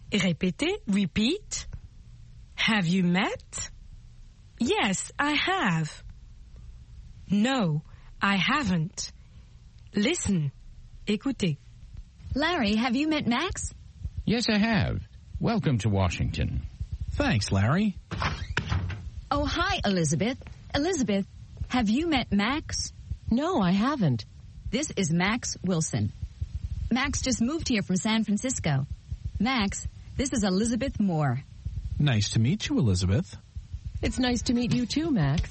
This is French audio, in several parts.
Répétez, repeat. Have you met? Yes, I have. No, I haven't. Listen. Écoutez. Larry, have you met Max? Yes, I have. Welcome to Washington. Thanks, Larry. Oh, hi, Elizabeth. Elizabeth, have you met Max? No, I haven't. This is Max Wilson. Max just moved here from San Francisco. Max, this is Elizabeth Moore. Nice to meet you, Elizabeth. It's nice to meet you too, Max.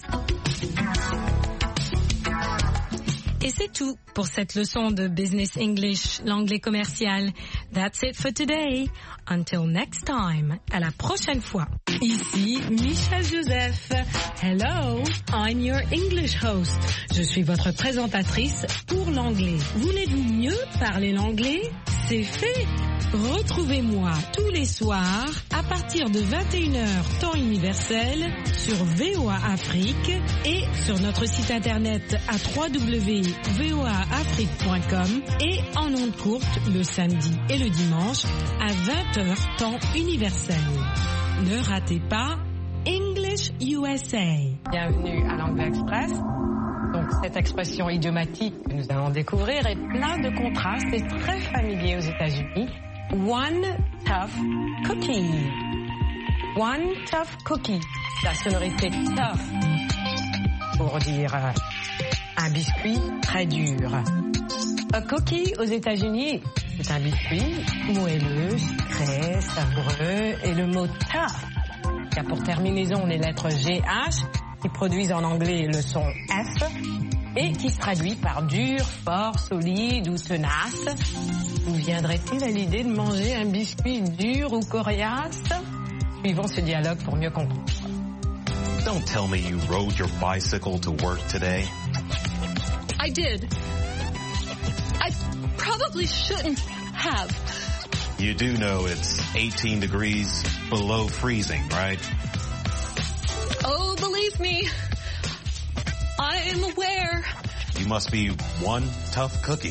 Et c'est tout pour cette leçon de Business English, l'anglais commercial. That's it for today. Until next time. À la prochaine fois. Ici Michel Joseph. Hello, I'm your English host. Je suis votre présentatrice pour l'anglais. Voulez-vous mieux parler l'anglais? C'est fait. Retrouvez-moi tous les soirs à partir de 21h temps universel sur VOA Afrique et sur notre site internet à www.voaafrique.com et en ondes courtes le samedi et le dimanche à 20h temps universel. Ne ratez pas English USA. Bienvenue à l'Anglais Express. Donc cette expression idiomatique que nous allons découvrir est plein de contrastes et très familier aux États-Unis. One tough cookie. One tough cookie. La sonorité tough pour dire un biscuit très dur. A cookie aux États-Unis, c'est un biscuit moelleux, sucré, savoureux et le mot tough qui a pour terminaison les lettres GH qui produisent en anglais le son F et qui se traduit par dur, fort, solide ou tenace. Vous viendrait-il à l'idée de manger un biscuit dur ou coriace? Suivons ce dialogue pour mieux comprendre. Don't tell me you rode your bicycle to work today. I did. I probably shouldn't have. You do know it's 18 degrees below freezing, right? Oh, believe me, I am aware. You must be one tough cookie.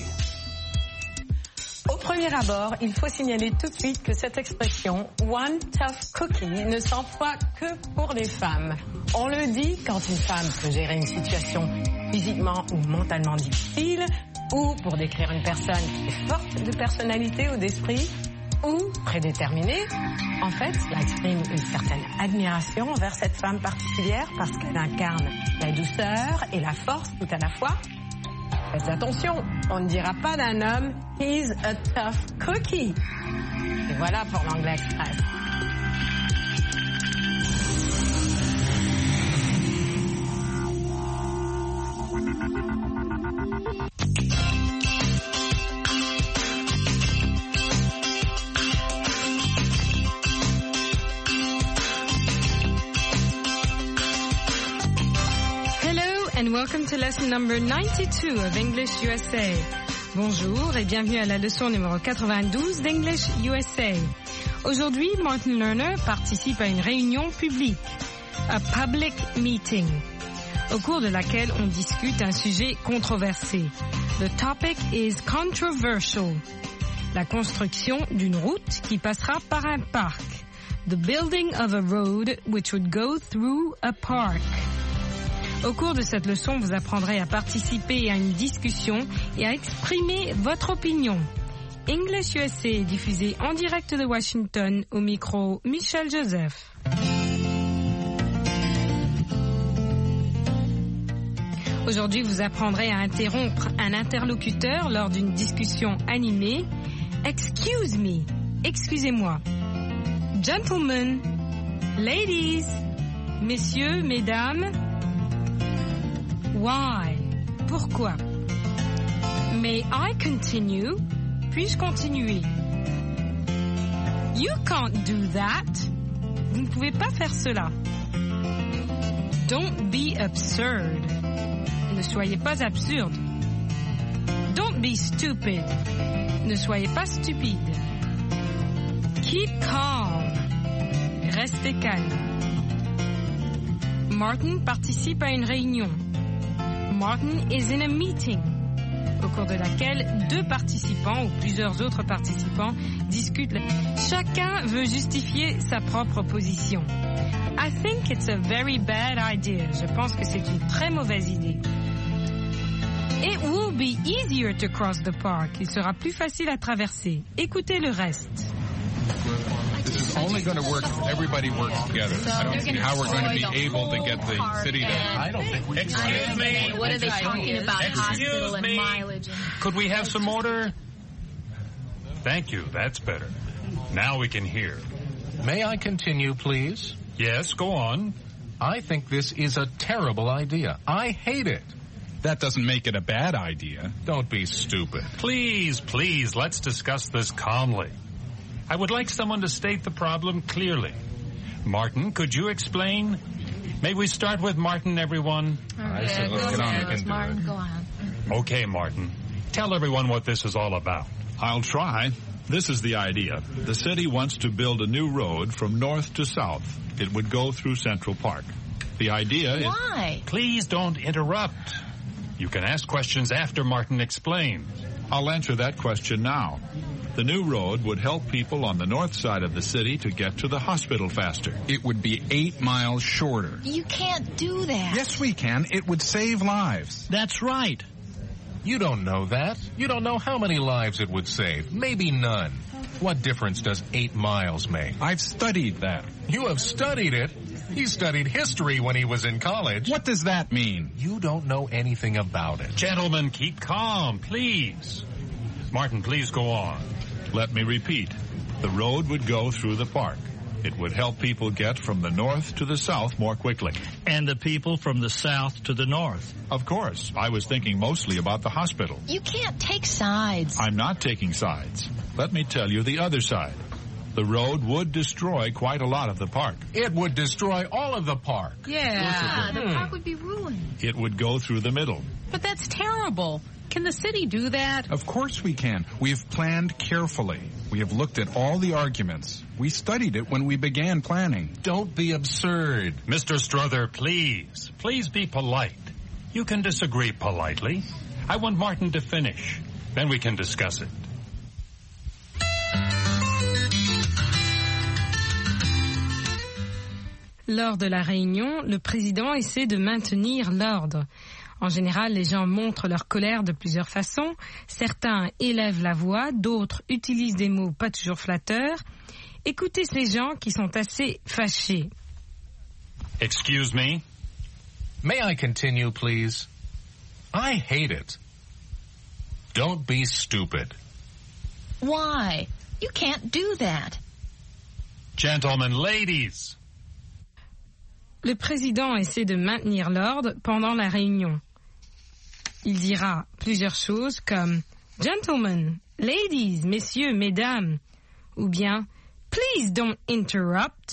Au premier abord, il faut signaler tout de suite que cette expression « one tough cookie » ne s'emploie que pour les femmes. On le dit quand une femme peut gérer une situation physiquement ou mentalement difficile, ou pour décrire une personne qui est forte de personnalité ou d'esprit, ou prédéterminée. En fait, cela exprime une certaine admiration envers cette femme particulière parce qu'elle incarne la douceur et la force tout à la fois. Faites attention, on ne dira pas d'un homme « he's a tough cookie ». Et voilà pour l'Anglais Express. And welcome to lesson number 92 of English USA. Bonjour et bienvenue à la leçon numéro 92 d'English USA. Aujourd'hui, Martin Lerner participe à une réunion publique, a public meeting, au cours de laquelle on discute un sujet controversé. The topic is controversial. La construction d'une route qui passera par un parc. The building of a road which would go through a park. Au cours de cette leçon, vous apprendrez à participer à une discussion et à exprimer votre opinion. English USA est diffusé en direct de Washington au micro Michel Joseph. Aujourd'hui, vous apprendrez à interrompre un interlocuteur lors d'une discussion animée. Excuse me, excusez-moi. Gentlemen, ladies, messieurs, mesdames. Why? Pourquoi? May I continue? Puis-je continuer? You can't do that. Vous ne pouvez pas faire cela. Don't be absurd. Ne soyez pas absurde. Don't be stupid. Ne soyez pas stupide. Keep calm. Restez calme. Martin participe à une réunion. Martin is in a meeting. au cours de laquelle deux participants ou plusieurs autres participants discutent. Chacun veut justifier sa propre position. I think it's a very bad idea. Je pense que c'est une très mauvaise idée. It will be easier to cross the park. Il sera plus facile à traverser. Écoutez le reste. This is only going to work if everybody works together. I don't see how we're going to be able to get the city to... I don't think we... Excuse me. What are they talking about? Hospital and mileage. Could we have some order? Thank you. That's better. Now we can hear. May I continue, please? Yes, go on. I think this is a terrible idea. I hate it. That doesn't make it a bad idea. Don't be stupid. Please, let's discuss this calmly. I would like someone to state the problem clearly. Martin, could you explain? May we start with Martin, everyone? I said let's get on with it. Martin, go on. Okay, Martin. Tell everyone what this is all about. I'll try. This is the idea. The city wants to build a new road from north to south. It would go through Central Park. The idea is... Why? Please don't interrupt. You can ask questions after Martin explains. I'll answer that question now. The new road would help people on the north side of the city to get to the hospital faster. It would be 8 miles shorter. You can't do that. Yes, we can. It would save lives. That's right. You don't know that. You don't know how many lives it would save. Maybe none. What difference does 8 miles make? I've studied that. You have studied it? He studied history when he was in college. What does that mean? You don't know anything about it. Gentlemen, keep calm, please. Martin, please go on. Let me repeat. The road would go through the park. It would help people get from the north to the south more quickly. And the people from the south to the north. Of course. I was thinking mostly about the hospital. You can't take sides. I'm not taking sides. Let me tell you the other side. The road would destroy quite a lot of the park. It would destroy all of the park. Yeah, the park would be ruined. It would go through the middle. But that's terrible. Can the city do that? Of course we can. We've planned carefully. We have looked at all the arguments. We studied it when we began planning. Don't be absurd. Mr. Strother, please. Please be polite. You can disagree politely. I want Martin to finish. Then we can discuss it. Lors de la réunion, le président essaie de maintenir l'ordre. En général, les gens montrent leur colère de plusieurs façons. Certains élèvent la voix, d'autres utilisent des mots pas toujours flatteurs. Écoutez ces gens qui sont assez fâchés. Excuse me? May I continue, please? I hate it. Don't be stupid. Why? You can't do that. Gentlemen, ladies. Le président essaie de maintenir l'ordre pendant la réunion. Il dira plusieurs choses comme « Gentlemen, ladies, messieurs, mesdames » ou bien « Please don't interrupt ».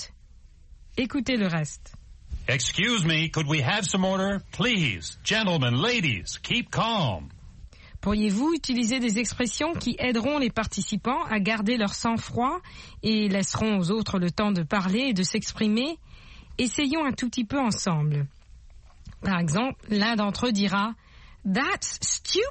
Écoutez le reste. Excuse me, could we have some order? Please, gentlemen, ladies, keep calm. Pourriez-vous utiliser des expressions qui aideront les participants à garder leur sang-froid et laisseront aux autres le temps de parler et de s'exprimer? Essayons un tout petit peu ensemble. Par exemple, l'un d'entre eux dira « That's stupid ».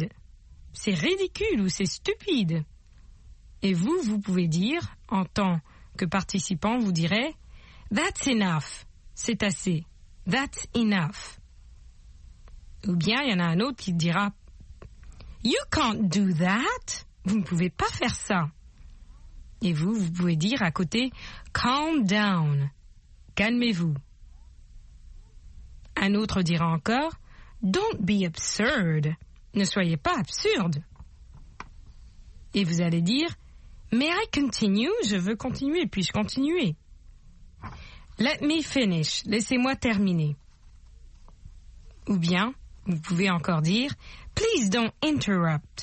C'est ridicule ou c'est stupide. Et vous pouvez dire, en tant que participant, vous direz « That's enough ». C'est assez. « That's enough ». Ou bien, il y en a un autre qui dira « You can't do that ». Vous ne pouvez pas faire ça. Et vous pouvez dire à côté « Calm down ». Calmez-vous. Un autre dira encore « Don't be absurd ». Ne soyez pas absurde. Et vous allez dire « May I continue ?» Je veux continuer, puis-je continuer? Let me finish. Laissez-moi terminer. Ou bien, vous pouvez encore dire « Please don't interrupt ».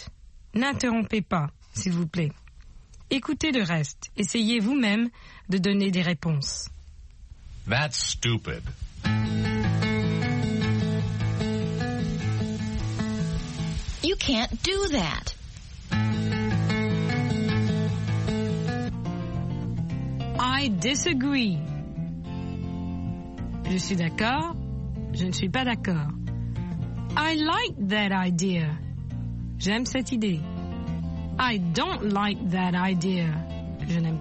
N'interrompez pas, s'il vous plaît. Écoutez le reste. Essayez vous-même de donner des réponses. That's stupid. You can't do that. I disagree. Je suis d'accord. Je ne suis pas d'accord. I like that idea. J'aime cette idée. I don't like that idea. Je n'aime